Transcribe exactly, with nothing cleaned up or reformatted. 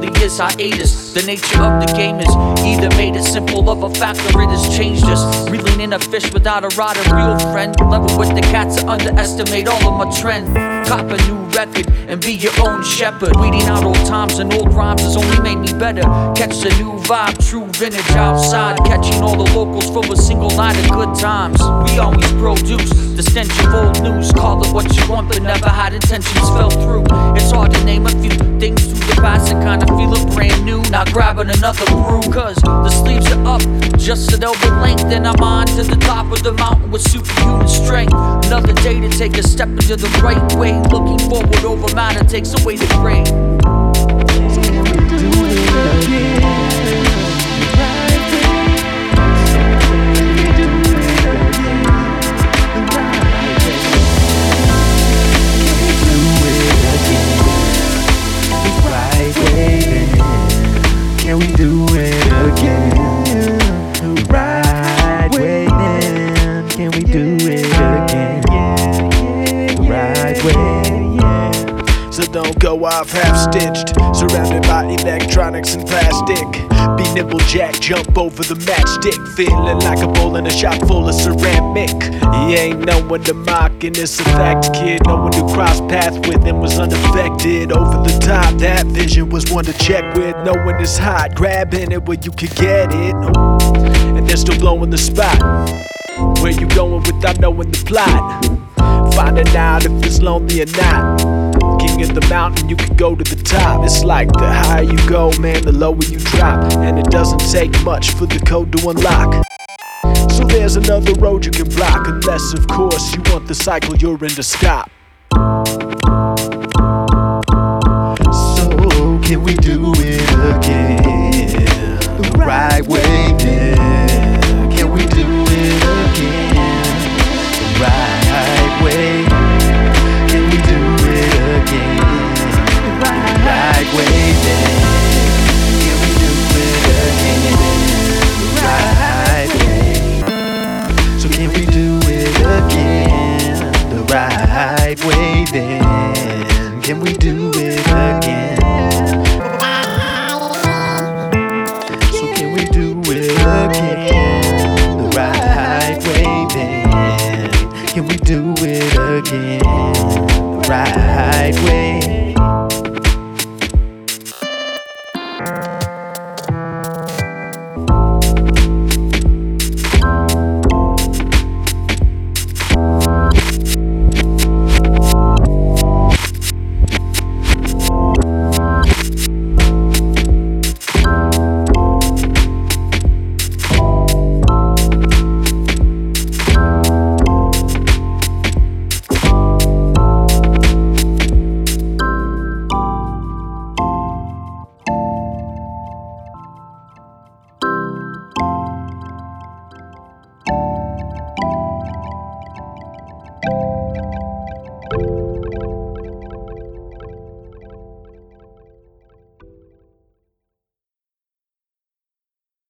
really is hiatus. The nature of the game is either made it simple of a fact or it has changed us. Reeling in a fish without a rod, a real friend. Level with the cats to underestimate all of my trend. Cop a new record and be your own shepherd. Weeding out old times and old rhymes has only made me better. Catch the new vibe, true vintage outside. Catching all the locals from a single line of good times. We always produce the stench of old news. Call it what you want but never had intentions fell through. It's hard to name a few things through the past and kinda feel it brand new. Now grabbing another brew, cause the sleeves are up just so they'll be linked. And I'm on to the top of the mountain with superhuman strength. Another day to take a step into the right way. Looking forward over matter takes away the gray. Can we do it again? The right way then. Can we do it again? The right way, yeah. So don't go off half-stitched, surrounded by electronics and plastic. Be nimble, Jack, jump over the matchstick. Feeling like a bowl in a shop full of ceramic. He ain't no one to mock, and it's a fact, kid. No one who crossed paths with him was unaffected. Over the top, that vision was one to check with. Knowing it's hot, grabbing it where you could get it. And they're still blowing the spot. Where you going without knowing the plot? Finding out if it's lonely or not. King of the mountain, you can go to the top. It's like the higher you go, man, the lower you drop. And it doesn't take much for the code to unlock. So there's another road you can block, unless of course you want the cycle you're in to stop. So can we do it again? The right way.